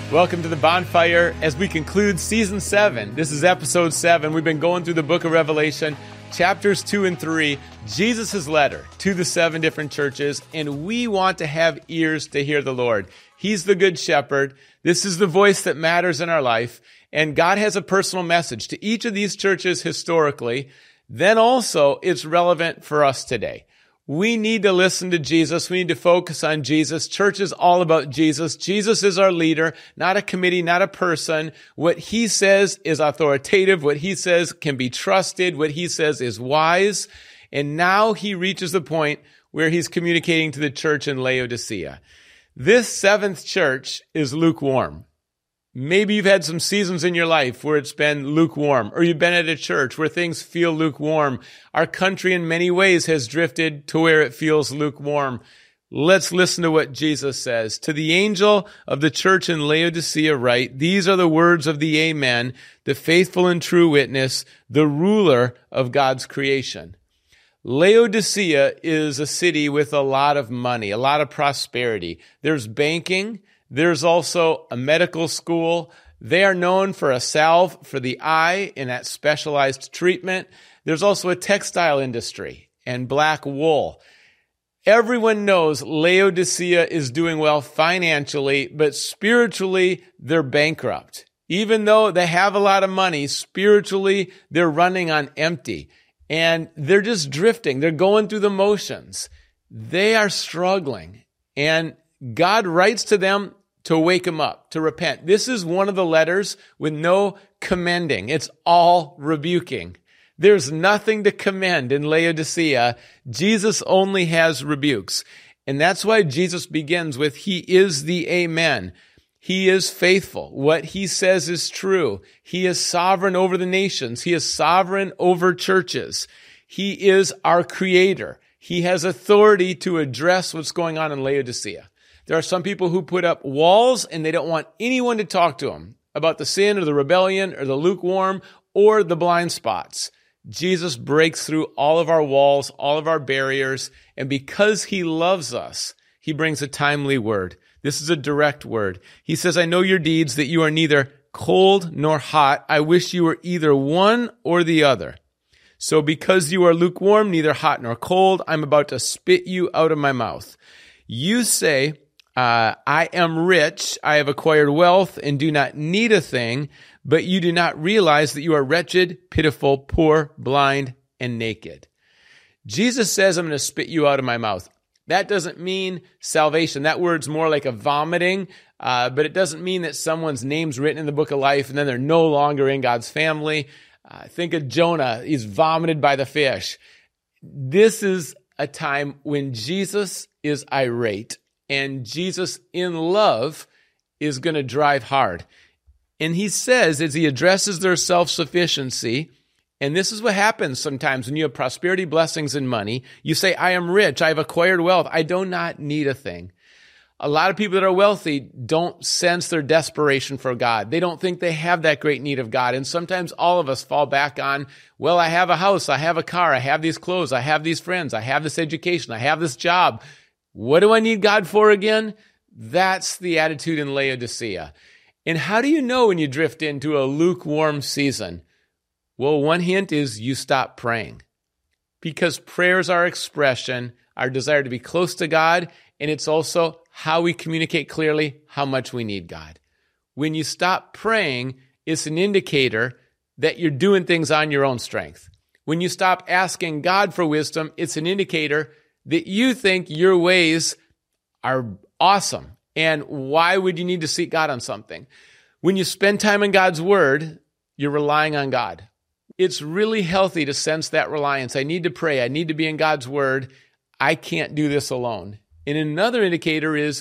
Welcome to the Bonfire as we conclude Season 7. This is Episode 7. We've been going through the book of Revelation, chapters 2 and 3, Jesus' letter to the 7 different churches, and we want to have ears to hear the Lord. He's the Good Shepherd. This is the voice that matters in our life, and God has a personal message to each of these churches historically. Then also, it's relevant for us today. We need to listen to Jesus. We need to focus on Jesus. Church is all about Jesus. Jesus is our leader, not a committee, not a person. What he says is authoritative. What he says can be trusted. What he says is wise. And now he reaches the point where he's communicating to the church in Laodicea. This 7th church is lukewarm. Maybe you've had some seasons in your life where it's been lukewarm, or you've been at a church where things feel lukewarm. Our country in many ways has drifted to where it feels lukewarm. Let's listen to what Jesus says. To the angel of the church in Laodicea write, these are the words of the Amen, the faithful and true witness, the ruler of God's creation. Laodicea is a city with a lot of money, a lot of prosperity. There's banking. There's also a medical school. They are known for a salve for the eye and that specialized treatment. There's also a textile industry and black wool. Everyone knows Laodicea is doing well financially, but spiritually, they're bankrupt. Even though they have a lot of money, spiritually, they're running on empty. And they're just drifting. They're going through the motions. They are struggling. And God writes to them to wake them up, to repent. This is one of the letters with no commending. It's all rebuking. There's nothing to commend in Laodicea. Jesus only has rebukes. And that's why Jesus begins with, He is the Amen. He is faithful. What He says is true. He is sovereign over the nations. He is sovereign over churches. He is our Creator. He has authority to address what's going on in Laodicea. There are some people who put up walls and they don't want anyone to talk to them about the sin or the rebellion or the lukewarm or the blind spots. Jesus breaks through all of our walls, all of our barriers, and because He loves us, He brings a timely word. This is a direct word. He says, I know your deeds, that you are neither cold nor hot. I wish you were either one or the other. So because you are lukewarm, neither hot nor cold, I'm about to spit you out of my mouth. You say, I am rich, I have acquired wealth, and do not need a thing, but you do not realize that you are wretched, pitiful, poor, blind, and naked. Jesus says, I'm going to spit you out of my mouth. That doesn't mean salvation. That word's more like a vomiting, but it doesn't mean that someone's name's written in the book of life and then they're no longer in God's family. Think of Jonah. He's vomited by the fish. This is a time when Jesus is irate. And Jesus, in love, is going to drive hard. And He says, as He addresses their self-sufficiency, and this is what happens sometimes when you have prosperity, blessings, and money. You say, I am rich, I have acquired wealth, I do not need a thing. A lot of people that are wealthy don't sense their desperation for God. They don't think they have that great need of God. And sometimes all of us fall back on, well, I have a house, I have a car, I have these clothes, I have these friends, I have this education, I have this job. What do I need God for again? That's the attitude in Laodicea. And how do you know when you drift into a lukewarm season? Well, one hint is you stop praying. Because prayer is our expression, our desire to be close to God, and it's also how we communicate clearly how much we need God. When you stop praying, it's an indicator that you're doing things on your own strength. When you stop asking God for wisdom, it's an indicator that you think your ways are awesome. And why would you need to seek God on something? When you spend time in God's Word, you're relying on God. It's really healthy to sense that reliance. I need to pray. I need to be in God's Word. I can't do this alone. And another indicator is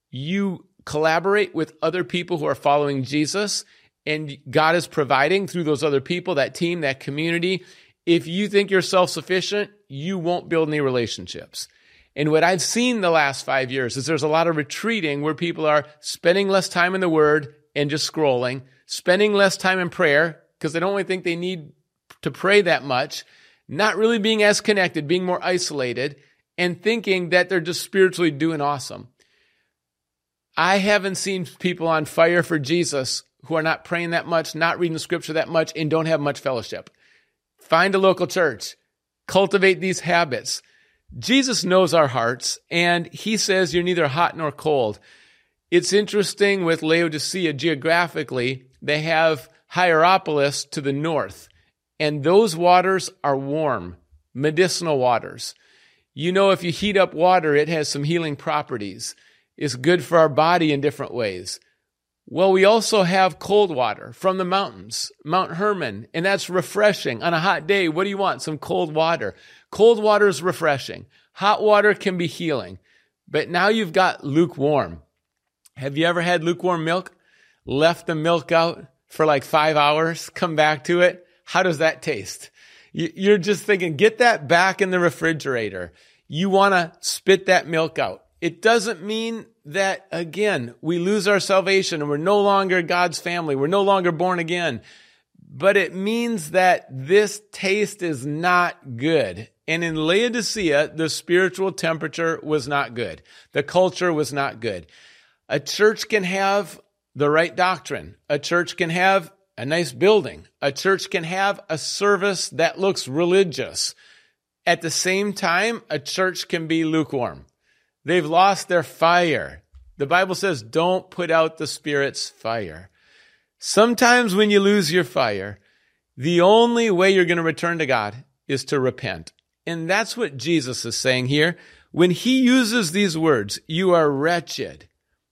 you collaborate with other people who are following Jesus, and God is providing through those other people, that team, that community. If you think you're self-sufficient, you won't build any relationships. And what I've seen the last 5 years is there's a lot of retreating where people are spending less time in the Word and just scrolling, spending less time in prayer because they don't really think they need to pray that much, not really being as connected, being more isolated, and thinking that they're just spiritually doing awesome. I haven't seen people on fire for Jesus who are not praying that much, not reading the scripture that much, and don't have much fellowship. Find a local church. Cultivate these habits. Jesus knows our hearts, and he says you're neither hot nor cold. It's interesting with Laodicea, geographically, they have Hierapolis to the north, and those waters are warm, medicinal waters. You know, if you heat up water, it has some healing properties. It's good for our body in different ways. Well, we also have cold water from the mountains, Mount Hermon, and that's refreshing. On a hot day, what do you want? Some cold water. Cold water is refreshing. Hot water can be healing. But now you've got lukewarm. Have you ever had lukewarm milk? Left the milk out for like 5 hours, come back to it? How does that taste? You're just thinking, get that back in the refrigerator. You want to spit that milk out. It doesn't mean that, again, we lose our salvation and we're no longer God's family. We're no longer born again. But it means that this taste is not good. And in Laodicea, the spiritual temperature was not good. The culture was not good. A church can have the right doctrine. A church can have a nice building. A church can have a service that looks religious. At the same time, a church can be lukewarm. They've lost their fire. The Bible says, don't put out the Spirit's fire. Sometimes when you lose your fire, the only way you're going to return to God is to repent. And that's what Jesus is saying here. When he uses these words, you are wretched,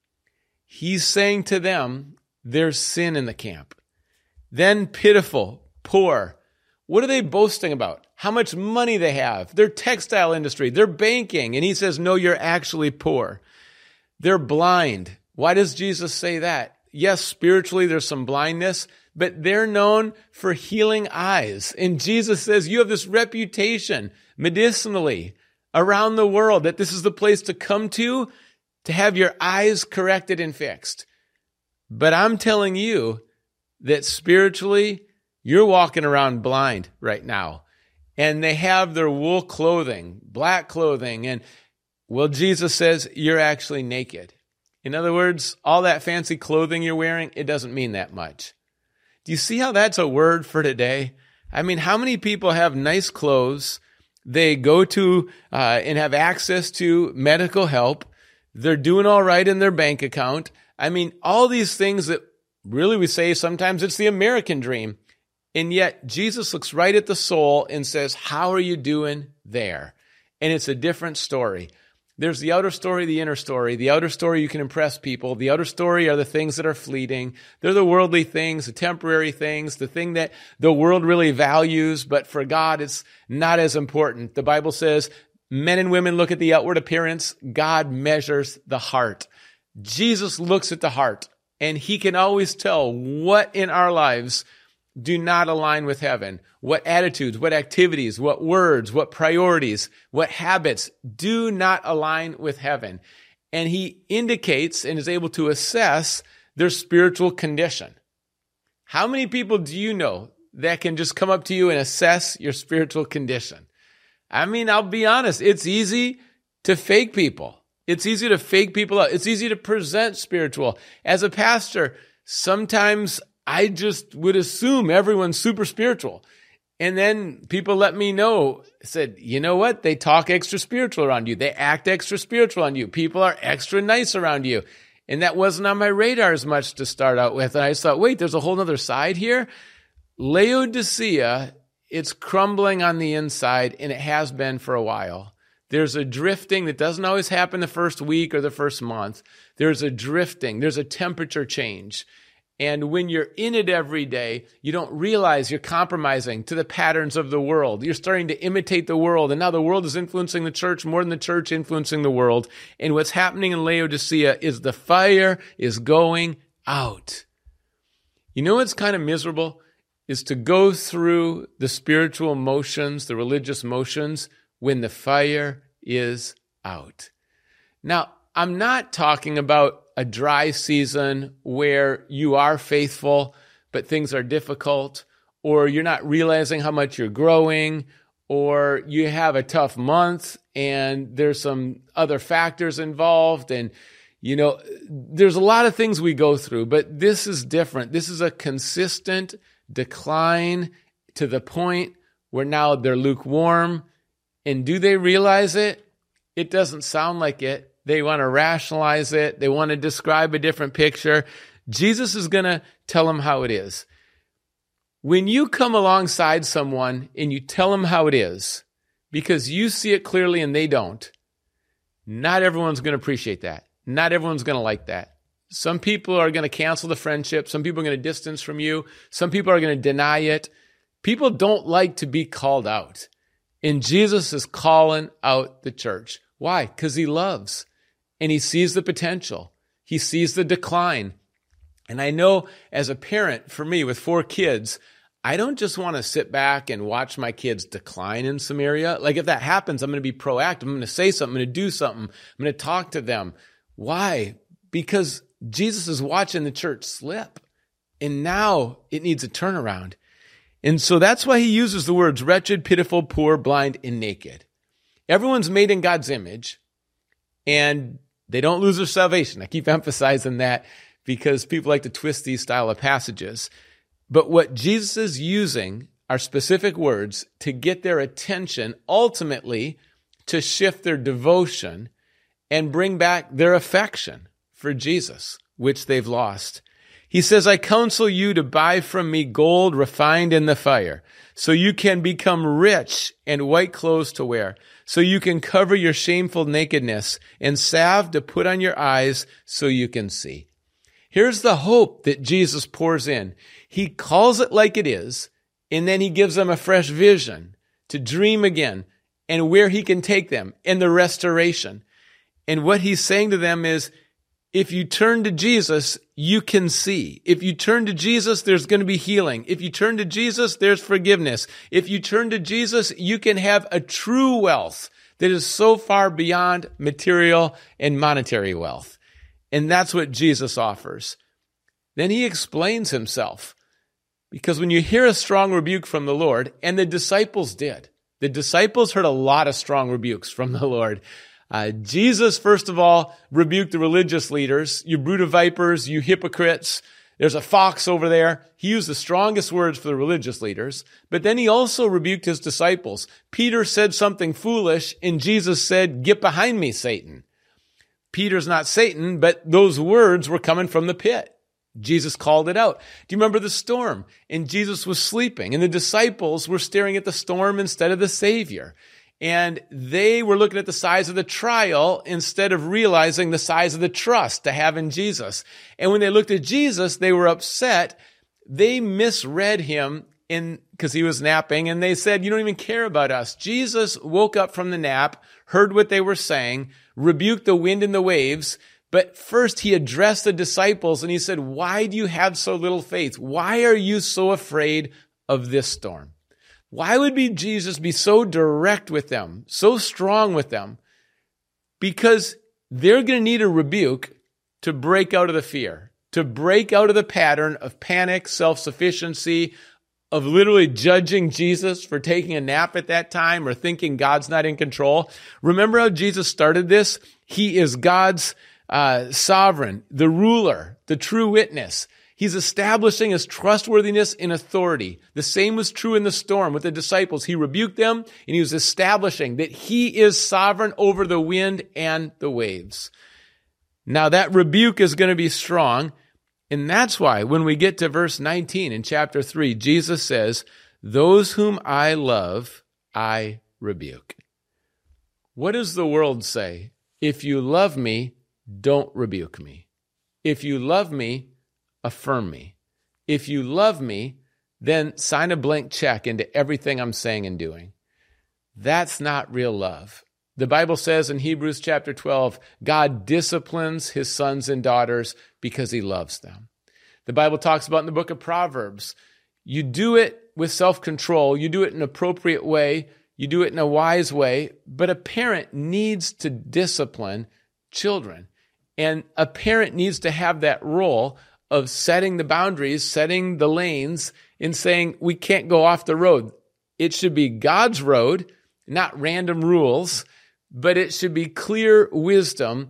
he's saying to them, there's sin in the camp. Then pitiful, poor. What are they boasting about? How much money they have. Their textile industry, their banking. And he says, no, you're actually poor. They're blind. Why does Jesus say that? Yes, spiritually there's some blindness, but they're known for healing eyes. And Jesus says, you have this reputation medicinally around the world that this is the place to come to have your eyes corrected and fixed. But I'm telling you that spiritually, you're walking around blind right now. And they have their wool clothing, black clothing. And, well, Jesus says you're actually naked. In other words, all that fancy clothing you're wearing, it doesn't mean that much. Do you see how that's a word for today? I mean, how many people have nice clothes? They go to and have access to medical help. They're doing all right in their bank account. I mean, all these things that really we say sometimes it's the American dream. And yet Jesus looks right at the soul and says, how are you doing there? And it's a different story. There's the outer story, the inner story. The outer story, you can impress people. The outer story are the things that are fleeting. They're the worldly things, the temporary things, the thing that the world really values, but for God, it's not as important. The Bible says, men and women look at the outward appearance. God measures the heart. Jesus looks at the heart, and he can always tell what in our lives do not align with heaven. What attitudes, what activities, what words, what priorities, what habits do not align with heaven. And he indicates and is able to assess their spiritual condition. How many people do you know that can just come up to you and assess your spiritual condition? I mean, I'll be honest, it's easy to fake people. It's easy to fake people out. It's easy to present spiritual. As a pastor, sometimes I just would assume everyone's super spiritual. And then people let me know, said, you know what? They talk extra spiritual around you. They act extra spiritual on you. People are extra nice around you. And that wasn't on my radar as much to start out with. And I just thought, wait, there's a whole other side here. Laodicea, it's crumbling on the inside, and it has been for a while. There's a drifting that doesn't always happen the first week or the first month. There's a drifting. There's a temperature change. And when you're in it every day, you don't realize you're compromising to the patterns of the world. You're starting to imitate the world. And now the world is influencing the church more than the church influencing the world. And what's happening in Laodicea is the fire is going out. You know what's kind of miserable? Is to go through the spiritual motions, the religious motions, when the fire is out. Now, I'm not talking about a dry season where you are faithful, but things are difficult, or you're not realizing how much you're growing, or you have a tough month and there's some other factors involved and There's a lot of things we go through, but this is different. This is a consistent decline to the point where now they're lukewarm. And do they realize it? It doesn't sound like it. They want to rationalize it. They want to describe a different picture. Jesus is going to tell them how it is. When you come alongside someone and you tell them how it is, because you see it clearly and they don't, not everyone's going to appreciate that. Not everyone's going to like that. Some people are going to cancel the friendship. Some people are going to distance from you. Some people are going to deny it. People don't like to be called out. And Jesus is calling out the church. Why? Because he loves. And he sees the potential. He sees the decline. And I know as a parent, for me, with 4 kids, I don't just want to sit back and watch my kids decline in some area. Like if that happens, I'm going to be proactive. I'm going to say something. I'm going to do something. I'm going to talk to them. Why? Because Jesus is watching the church slip. And now it needs a turnaround. And so that's why he uses the words wretched, pitiful, poor, blind, and naked. Everyone's made in God's image, and they don't lose their salvation. I keep emphasizing that because people like to twist these style of passages. But what Jesus is using are specific words to get their attention, ultimately to shift their devotion and bring back their affection for Jesus, which they've lost. He says, I counsel you to buy from me gold refined in the fire, so you can become rich, and white clothes to wear, so you can cover your shameful nakedness, and salve to put on your eyes so you can see. Here's the hope that Jesus pours in. He calls it like it is, and then he gives them a fresh vision to dream again and where he can take them and the restoration. And what he's saying to them is, if you turn to Jesus, you can see. If you turn to Jesus, there's going to be healing. If you turn to Jesus, there's forgiveness. If you turn to Jesus, you can have a true wealth that is so far beyond material and monetary wealth. And that's what Jesus offers. Then he explains himself. Because when you hear a strong rebuke from the Lord, and the disciples did, the disciples heard a lot of strong rebukes from the Lord. Jesus, first of all, rebuked the religious leaders. You brood of vipers, you hypocrites. There's a fox over there. He used the strongest words for the religious leaders. But then he also rebuked his disciples. Peter said something foolish, and Jesus said, get behind me, Satan. Peter's not Satan, but those words were coming from the pit. Jesus called it out. Do you remember the storm? And Jesus was sleeping, and the disciples were staring at the storm instead of the Savior. And they were looking at the size of the trial instead of realizing the size of the trust to have in Jesus. And when they looked at Jesus, they were upset. They misread him because he was napping, and they said, you don't even care about us. Jesus woke up from the nap, heard what they were saying, rebuked the wind and the waves. But first he addressed the disciples and he said, why do you have so little faith? Why are you so afraid of this storm? Why would Jesus be so direct with them, so strong with them? Because they're going to need a rebuke to break out of the fear, to break out of the pattern of panic, self-sufficiency, of literally judging Jesus for taking a nap at that time or thinking God's not in control. Remember how Jesus started this? He is God's sovereign, the ruler, the true witness. He's establishing his trustworthiness in authority. The same was true in the storm with the disciples. He rebuked them, and he was establishing that he is sovereign over the wind and the waves. Now that rebuke is going to be strong, and that's why when we get to verse 19 in chapter 3, Jesus says, those whom I love, I rebuke. What does the world say? If you love me, don't rebuke me. If you love me, affirm me. If you love me, then sign a blank check into everything I'm saying and doing. That's not real love. The Bible says in Hebrews chapter 12, God disciplines his sons and daughters because he loves them. The Bible talks about in the book of Proverbs, you do it with self-control, you do it in an appropriate way, you do it in a wise way, but a parent needs to discipline children. And a parent needs to have that role of setting the boundaries, setting the lanes, and saying, we can't go off the road. It should be God's road, not random rules, but it should be clear wisdom.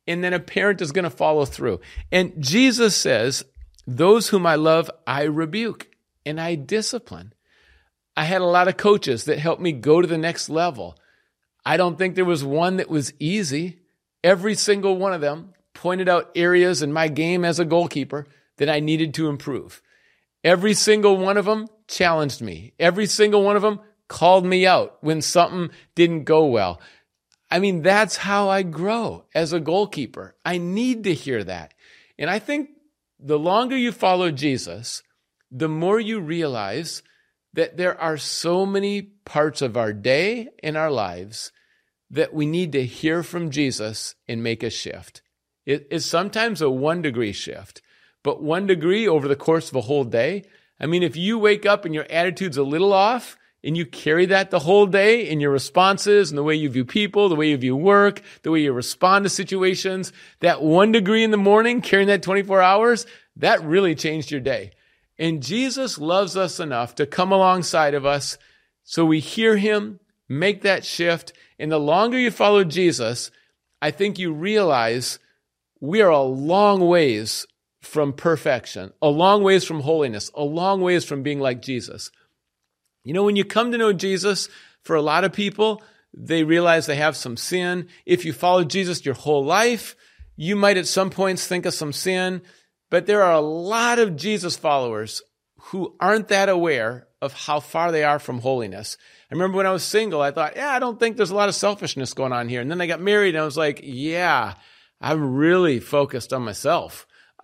and then a parent is going to follow through. And Jesus says, those whom I love, I rebuke and I discipline. I had a lot of coaches that helped me go to the next level. I don't think there was one that was easy. Every single one of them pointed out areas in my game as a goalkeeper that I needed to improve. Every single one of them challenged me. Every single one of them called me out when something didn't go well. I mean, that's how I grow as a goalkeeper. I need to hear that. And I think the longer you follow Jesus, the more you realize that there are so many parts of our day and our lives that we need to hear from Jesus and make a shift. It is sometimes a 1 degree shift, but 1 degree over the course of a whole day. I mean, if you wake up and your attitude's a little off and you carry that the whole day in your responses and the way you view people, the way you view work, the way you respond to situations, that 1 degree in the morning, carrying that 24 hours, that really changed your day. And Jesus loves us enough to come alongside of us so we hear him, make that shift. And the longer you follow Jesus, I think you realize we are a long ways from perfection, a long ways from holiness, a long ways from being like Jesus. You know, when you come to know Jesus, for a lot of people, they realize they have some sin. If you follow Jesus your whole life, you might at some points think of some sin, but there are a lot of Jesus followers who aren't that aware of how far they are from holiness. I remember when I was single, I thought, I don't think there's a lot of selfishness going on here. And then I got married and I was like, I'm really focused on myself.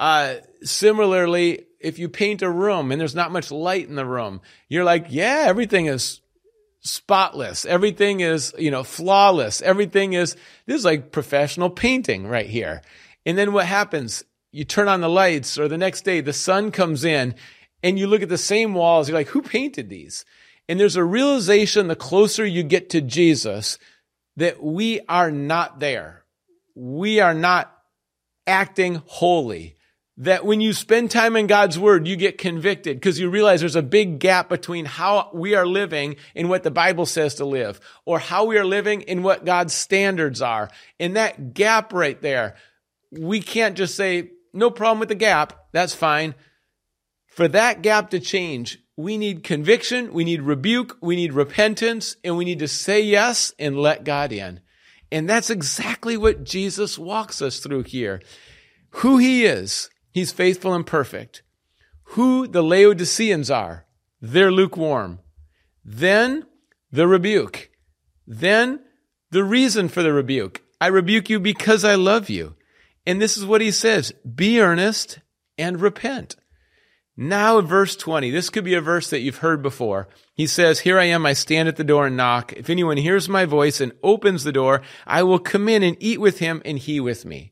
Similarly, if you paint a room and there's not much light in the room, you're like, everything is spotless. Everything is, flawless. This is like professional painting right here. And then what happens? You turn on the lights, or the next day the sun comes in and you look at the same walls. You're like, who painted these? And there's a realization the closer you get to Jesus that we are not there. We are not acting holy. That when you spend time in God's word, you get convicted because you realize there's a big gap between how we are living and what the Bible says to live, or how we are living and what God's standards are. And that gap right there, we can't just say, no problem with the gap, that's fine. For that gap to change, we need conviction, we need rebuke, we need repentance, and we need to say yes and let God in. And that's exactly what Jesus walks us through here. Who he is, he's faithful and perfect. Who the Laodiceans are, they're lukewarm. Then the rebuke. Then the reason for the rebuke. I rebuke you because I love you. And this is what he says, be earnest and repent. Now in verse 20, this could be a verse that you've heard before. He says, here I am, I stand at the door and knock. If anyone hears my voice and opens the door, I will come in and eat with him and he with me.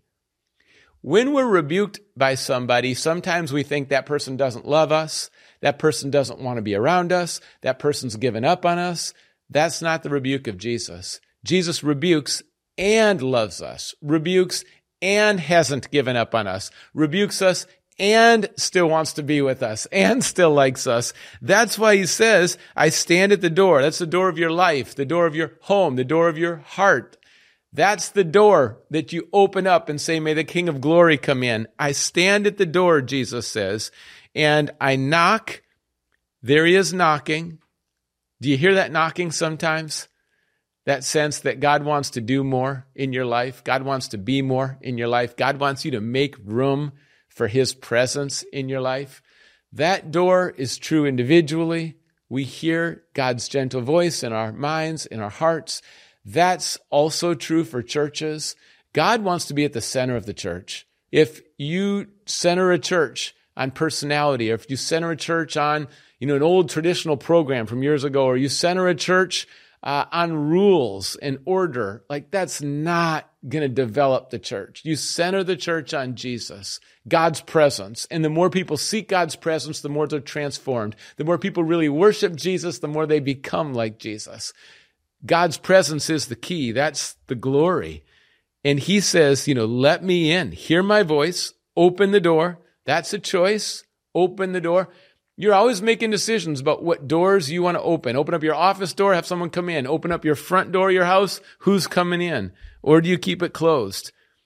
When we're rebuked by somebody, sometimes we think that person doesn't love us, that person doesn't want to be around us, that person's given up on us. That's not the rebuke of Jesus. Jesus rebukes and loves us, rebukes and hasn't given up on us, rebukes us and still wants to be with us and still likes us. That's why he says, I stand at the door. That's the door of your life, the door of your home, the door of your heart. That's the door that you open up and say, may the King of Glory come in. I stand at the door, Jesus says, and I knock. There he is knocking. Do you hear that knocking sometimes? That sense that God wants to do more in your life. God wants to be more in your life. God wants you to make room for his presence in your life. That door is true individually. We hear God's gentle voice in our minds, in our hearts. That's also true for churches. God wants to be at the center of the church. If you center a church on personality, or if you center a church on, an old traditional program from years ago, or you center a church on rules and order, that's not going to develop the church. You center the church on Jesus, God's presence. And the more people seek God's presence, the more they're transformed. The more people really worship Jesus, the more they become like Jesus. God's presence is the key. That's the glory. And he says, let me in. Hear my voice. Open the door. That's a choice. Open the door. You're always making decisions about what doors you want to open. Open up your office door, have someone come in. Open up your front door of your house, who's coming in? Or do you keep it closed?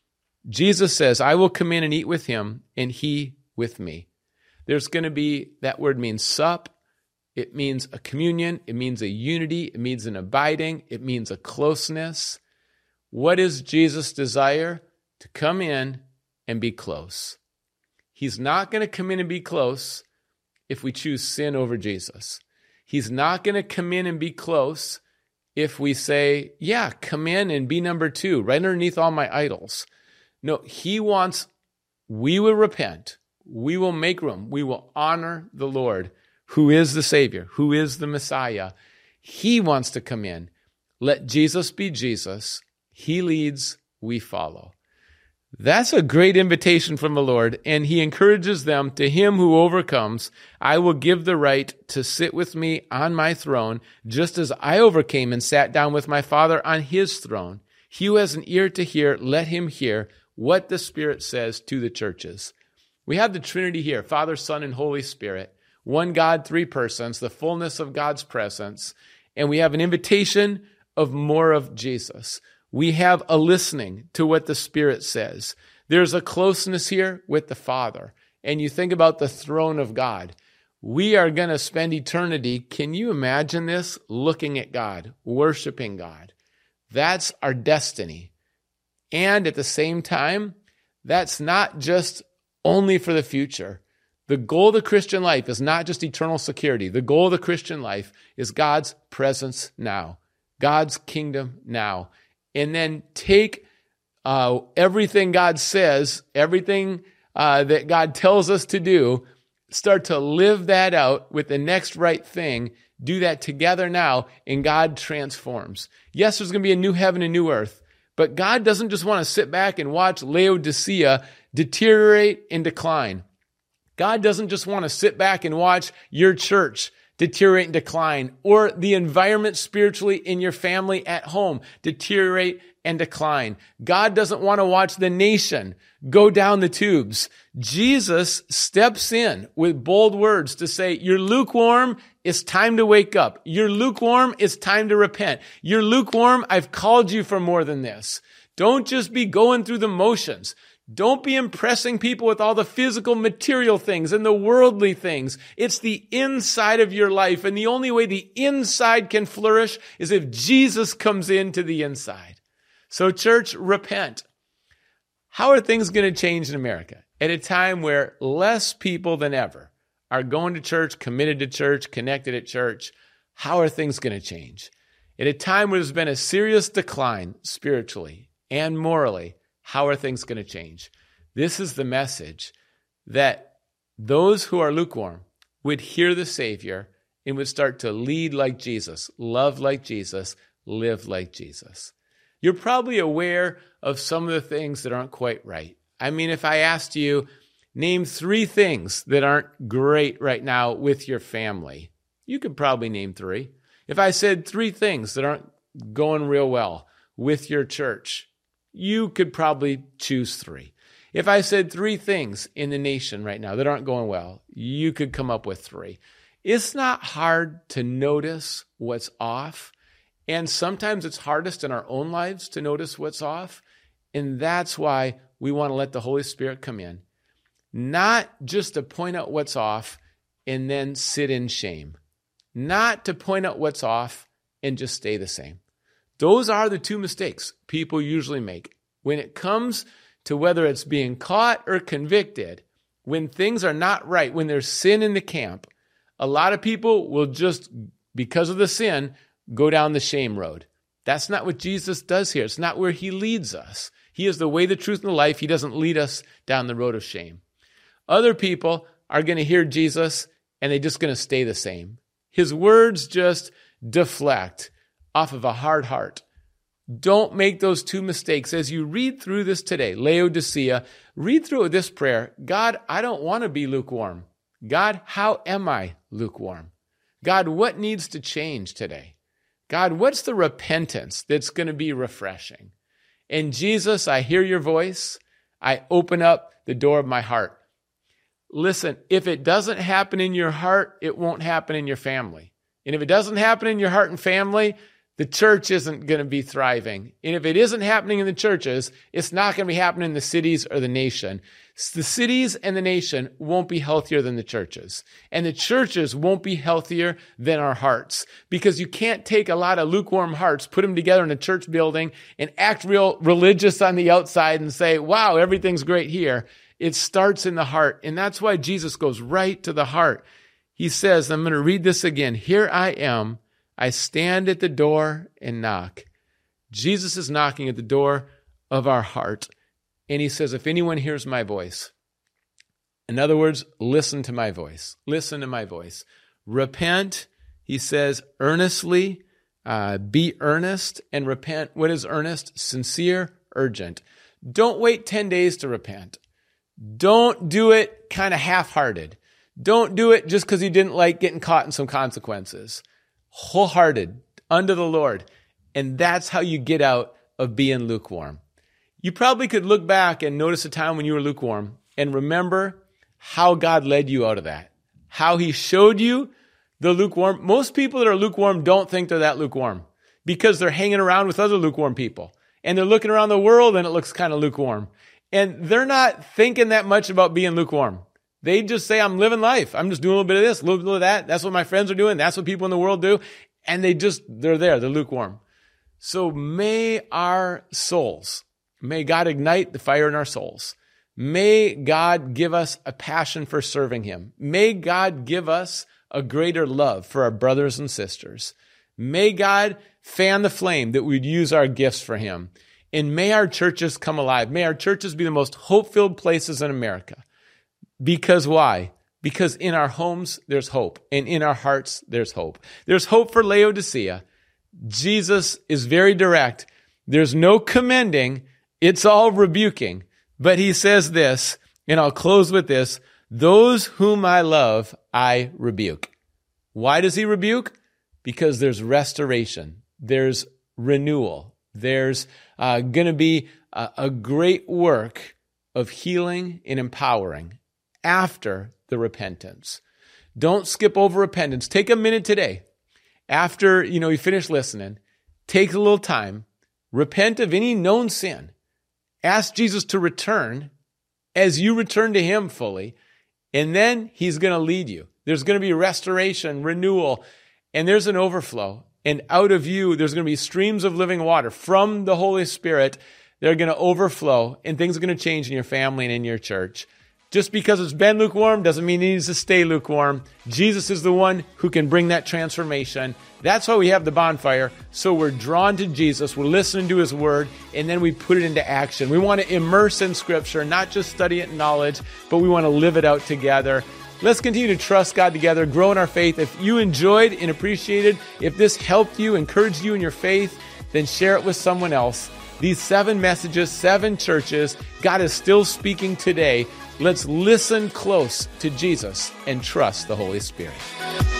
Jesus says, I will come in and eat with him, and he with me. There's going to be, that word means sup. It means a communion. It means a unity. It means an abiding. It means a closeness. What is Jesus' desire? To come in and be close. He's not going to come in and be close if we choose sin over Jesus. He's not going to come in and be close if we say, yeah, come in and be number two, right underneath all my idols. No, he wants, we will repent. We will make room. We will honor the Lord, who is the Savior, who is the Messiah. He wants to come in. Let Jesus be Jesus. He leads, we follow. That's a great invitation from the Lord, and he encourages them, to him who overcomes, I will give the right to sit with me on my throne, just as I overcame and sat down with my Father on his throne. He who has an ear to hear, let him hear what the Spirit says to the churches. We have the Trinity here, Father, Son, and Holy Spirit, one God, three persons, the fullness of God's presence, and we have an invitation of more of Jesus. We have a listening to what the Spirit says. There's a closeness here with the Father. And you think about the throne of God. We are going to spend eternity, can you imagine this? Looking at God, worshiping God. That's our destiny. And at the same time, that's not just only for the future. The goal of the Christian life is not just eternal security. The goal of the Christian life is God's presence now, God's kingdom now. And then take everything God says, everything that God tells us to do, start to live that out with the next right thing. Do that together now, and God transforms. Yes, there's going to be a new heaven and new earth, but God doesn't just want to sit back and watch Laodicea deteriorate and decline. God doesn't just want to sit back and watch your church deteriorate and decline, or the environment spiritually in your family at home deteriorate and decline. God doesn't want to watch the nation go down the tubes. Jesus steps in with bold words to say, you're lukewarm, it's time to wake up. You're lukewarm, it's time to repent. You're lukewarm, I've called you for more than this. Don't just be going through the motions. Don't be impressing people with all the physical material things and the worldly things. It's the inside of your life. And the only way the inside can flourish is if Jesus comes into the inside. So church, repent. How are things going to change in America? At a time where less people than ever are going to church, committed to church, connected at church. How are things going to change? At a time where there's been a serious decline spiritually and morally, how are things going to change? This is the message, that those who are lukewarm would hear the Savior and would start to lead like Jesus, love like Jesus, live like Jesus. You're probably aware of some of the things that aren't quite right. I mean, if I asked you, name 3 things that aren't great right now with your family, you could probably name 3. If I said 3 things that aren't going real well with your church, you could probably choose 3. If I said 3 things in the nation right now that aren't going well, you could come up with 3. It's not hard to notice what's off. And sometimes it's hardest in our own lives to notice what's off. And that's why we want to let the Holy Spirit come in. Not just to point out what's off and then sit in shame. Not to point out what's off and just stay the same. Those are the 2 mistakes people usually make. When it comes to whether it's being caught or convicted, when things are not right, when there's sin in the camp, a lot of people will just, because of the sin, go down the shame road. That's not what Jesus does here. It's not where he leads us. He is the way, the truth, and the life. He doesn't lead us down the road of shame. Other people are going to hear Jesus and they're just going to stay the same. His words just deflect off of a hard heart. Don't make those 2 mistakes. As you read through this today, Laodicea, read through this prayer. God, I don't want to be lukewarm. God, how am I lukewarm? God, what needs to change today? God, what's the repentance that's going to be refreshing? And Jesus, I hear your voice. I open up the door of my heart. Listen, if it doesn't happen in your heart, it won't happen in your family. And if it doesn't happen in your heart and family, the church isn't going to be thriving. And if it isn't happening in the churches, it's not going to be happening in the cities or the nation. The cities and the nation won't be healthier than the churches. And the churches won't be healthier than our hearts. Because you can't take a lot of lukewarm hearts, put them together in a church building, and act real religious on the outside and say, wow, everything's great here. It starts in the heart. And that's why Jesus goes right to the heart. He says, I'm going to read this again. Here I am. I stand at the door and knock. Jesus is knocking at the door of our heart. And he says, if anyone hears my voice, in other words, listen to my voice. Listen to my voice. Repent, he says, earnestly. Be earnest and repent. What is earnest? Sincere, urgent. Don't wait 10 days to repent. Don't do it kind of half-hearted. Don't do it just because you didn't like getting caught in some consequences. Wholehearted, unto the Lord. And that's how you get out of being lukewarm. You probably could look back and notice a time when you were lukewarm and remember how God led you out of that. How he showed you the lukewarm. Most people that are lukewarm don't think they're that lukewarm because they're hanging around with other lukewarm people. And they're looking around the world and it looks kind of lukewarm. And they're not thinking that much about being lukewarm. They just say, I'm living life. I'm just doing a little bit of this, a little bit of that. That's what my friends are doing. That's what people in the world do. And they're there. They're lukewarm. So may our souls, may God ignite the fire in our souls. May God give us a passion for serving him. May God give us a greater love for our brothers and sisters. May God fan the flame that we'd use our gifts for him. And may our churches come alive. May our churches be the most hope-filled places in America. Because why? Because in our homes, there's hope. And in our hearts, there's hope. There's hope for Laodicea. Jesus is very direct. There's no commending. It's all rebuking. But he says this, and I'll close with this, those whom I love, I rebuke. Why does he rebuke? Because there's restoration. There's renewal. There's going to be a great work of healing and empowering after the repentance. Don't skip over repentance. Take a minute today. After, you finish listening, take a little time, repent of any known sin. Ask Jesus to return as you return to him fully, and then he's going to lead you. There's going to be restoration, renewal, and there's an overflow. And out of you, there's going to be streams of living water from the Holy Spirit. They're going to overflow, and things are going to change in your family and in your church. Just because it's been lukewarm doesn't mean it needs to stay lukewarm. Jesus is the one who can bring that transformation. That's why we have the bonfire. So we're drawn to Jesus, we're listening to his word, and then we put it into action. We want to immerse in Scripture, not just study it in knowledge, but we want to live it out together. Let's continue to trust God together, grow in our faith. If you enjoyed and appreciated, if this helped you, encouraged you in your faith, then share it with someone else. These 7 messages, 7 churches, God is still speaking today. Let's listen close to Jesus and trust the Holy Spirit.